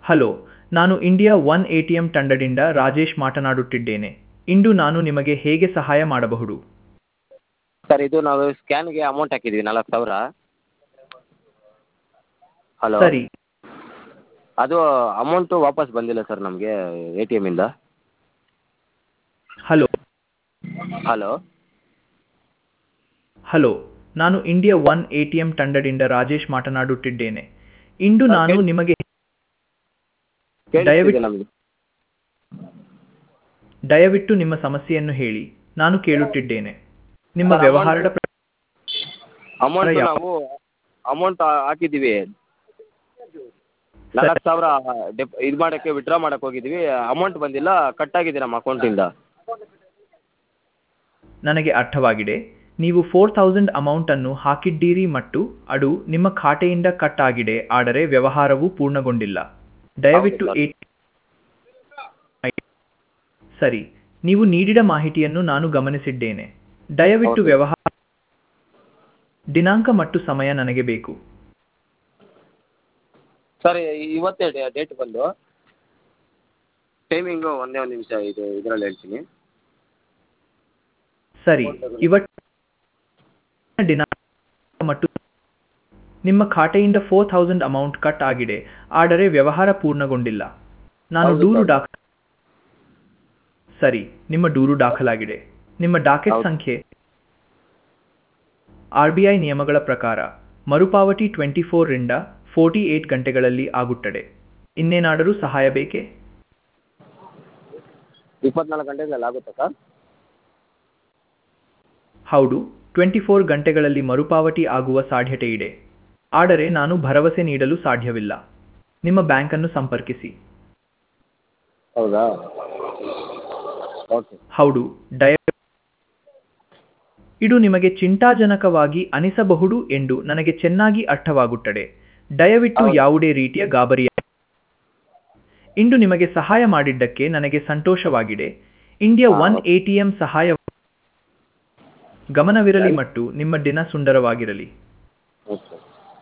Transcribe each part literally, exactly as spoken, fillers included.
Hello, ನಾನು India one ATM ತಂಡದಿಂದ ರಾಜೇಶ್ ಮಾತನಾಡುತ್ತಿದ್ದೇನೆ. ಇಂದು ನಾನು ನಿಮಗೆ ಹೇಗೆ ಸಹಾಯ ಮಾಡಬಹುದು? ಸರ್ ಇದು ನಾವು ಸ್ಕ್ಯಾನ್ಗೆ ಅಮೌಂಟ್ ಹಾಕಿದ್ವಿ ನಾಲ್ಕು ಸಾವಿರ. ಹಲೋ, ಸರಿ, ಅದು ಅಮೌಂಟು ವಾಪಸ್ ಬಂದಿಲ್ಲ ಸರ್ ನಮಗೆ ಎ ಟಿ ಎಮ್ಮಿಂದ. ಹಲೋ ಹಲೋ ಹಲೋ, ನಾನು ಇಂಡಿಯಾ ಒನ್ ಎಟಿಎಂ ತಂಡದಿಂದ ರಾಜೇಶ್ ಮಾತನಾಡುತ್ತಿದ್ದೇನೆ. ಇಂದು ಸರ್ ನಾನು ಕೇಳಿ ನಿಮಗೆ ಕೇಳಿಸ್ತಿದೆ ದಯವಿಟ್ಟು ನಮಗೆ. ದಯವಿಟ್ಟು ನಿಮ್ಮ ಸಮಸ್ಯೆಯನ್ನು ಹೇಳಿ, ನಾನು ಕೇಳುತ್ತಿದ್ದೇನೆ. ನಿಮ್ಮ ಸರ್ ಅಮೌಂಟ್ ವ್ಯವಹಾರದ ಪ್ರಕಾರ ಅಮೌಂಟು ಯಾವ ನಾವು ಅಮೌಂಟ್ ಹಾಕಿದ್ದೀವಿ ಸರಿ, ನಾಲ್ಕು ಸಾವಿರ ಡೆಪ್ ಇದು ಮಾಡೋಕ್ಕೆ ವಿಡ್ರಾ ಮಾಡೋಕ್ಕೆ ಹೋಗಿದ್ವಿ. ಅಮೌಂಟ್ ಬಂದಿಲ್ಲ, ಕಟ್ ಆಗಿದೆ ನಮ್ಮ ಅಕೌಂಟಿಂದ. ನನಗೆ ಅರ್ಥವಾಗಿದೆ. ನೀವು ಫೋರ್ ಥೌಸಂಡ್ ಅಮೌಂಟನ್ನು ಹಾಕಿದ್ದೀರಿ ಮತ್ತು ಅದು ನಿಮ್ಮ ಖಾತೆಯಿಂದ ಕಟ್ ಆಗಿದೆ, ಆದರೆ ವ್ಯವಹಾರವು ಪೂರ್ಣಗೊಂಡಿಲ್ಲ. ಹೌದು ದಯವಿಟ್ಟು ಸರ್. ಎ ಸರಿ, ನೀವು ನೀಡಿದ ಮಾಹಿತಿಯನ್ನು ನಾನು ಗಮನಿಸಿದ್ದೇನೆ. ದಯವಿಟ್ಟು ಹೌದು ವ್ಯವಹಾರ ದಿನಾಂಕ ಮತ್ತು ಸಮಯ ನನಗೆ ಬೇಕು. ಸರ್ ಇವತ್ತೇ ಡೇಟ್ ಬಂದು ಟೈಮಿಂಗು ಒಂದೇ ಒಂದು ನಿಮಿಷ ಇದು ಇದರಲ್ಲಿ ಹೇಳ್ತೀನಿ. ಸರಿ, ಇವತ್ತಿನ ದಿನಾಂಕ ಮತ್ತು ನಿಮ್ಮ ಖಾತೆಯಿಂದ ಫೋರ್ ಥೌಸಂಡ್ ಅಮೌಂಟ್ ಕಟ್ ಆಗಿದೆ, ಆದರೆ ವ್ಯವಹಾರ ಪೂರ್ಣಗೊಂಡಿಲ್ಲ. ನಾನು ಹೌದು ದೂರು ಸರ್. ದಾಖ ಸರಿ, ನಿಮ್ಮ ದೂರು ದಾಖಲಾಗಿದೆ. ನಿಮ್ಮ ಡಾಕೆಟ್ ಹೌದು ಸಂಖ್ಯೆ ಆರ್ ಬಿ ಐ ನಿಯಮಗಳ ಪ್ರಕಾರ ಮರುಪಾವತಿ ಟ್ವೆಂಟಿ ಫೋರ್ ರಿಂದ ಫೋರ್ಟಿ ಏಟ್ ಗಂಟೆಗಳಲ್ಲಿ ಆಗುತ್ತದೆ. ಇನ್ನೇನಾದರೂ ಸಹಾಯ ಬೇಕೇ? ಇಪ್ಪತ್ನಾಲ್ಕು ಗಂಟೆಗಳಲ್ಲಿ ಆಗುತ್ತಾ ಸರ್? ಹೌದು, ಟ್ವೆಂಟಿ ಫೋರ್ ಗಂಟೆಗಳಲ್ಲಿ ಮರುಪಾವತಿ ಆಗುವ ಸಾಧ್ಯತೆ ಇದೆ, ಆದರೆ ನಾನು ಭರವಸೆ ನೀಡಲು ಸಾಧ್ಯವಿಲ್ಲ. ನಿಮ್ಮ ಬ್ಯಾಂಕನ್ನು ಸಂಪರ್ಕಿಸಿ. ಹೌದಾ? ಓಕೆ. ಹೌದು, ದಯ ಇದು ನಿಮಗೆ ಚಿಂತಾಜನಕವಾಗಿ ಅನಿಸಬಹುದು ಎಂದು ನನಗೆ ಚೆನ್ನಾಗಿ ಅರ್ಥವಾಗುತ್ತದೆ. ದಯವಿಟ್ಟು ಹೌದು ಯಾವುದೇ ರೀತಿಯ ಗಾಬರಿಯ ಇಂದು ನಿಮಗೆ ಸಹಾಯ ಮಾಡಿದ್ದಕ್ಕೆ ನನಗೆ ಸಂತೋಷವಾಗಿದೆ. ಇಂಡಿಯಾ ಹಾಂ ಒನ್ ಓಕೆ. ಎಟಿಎಂ ಸಹಾಯ ಗಮನವಿರಲಿ ಥ್ಯಾಂಕ್ ಮತ್ತು ನಿಮ್ಮ ದಿನ ಸುಂದರವಾಗಿರಲಿ. ಓಕೆ.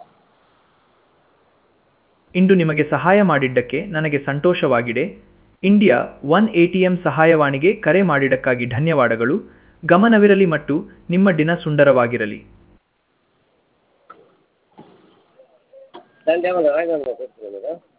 ಇಂದು ನಿಮಗೆ ಸಹಾಯ ಮಾಡಿದ್ದಕ್ಕೆ ನನಗೆ ಸಂತೋಷವಾಗಿದೆ. ಇಂಡಿಯಾ ಒನ್ ಎಟಿಎಂ ಸಹಾಯವಾಣಿಗೆ ಕರೆ ಮಾಡಿದ್ದಕ್ಕಾಗಿ ಧನ್ಯವಾದಗಳು. ಗಮನವಿರಲಿ ಮತ್ತು ನಿಮ್ಮ ದಿನ ಸುಂದರವಾಗಿರಲಿ. ನಾನು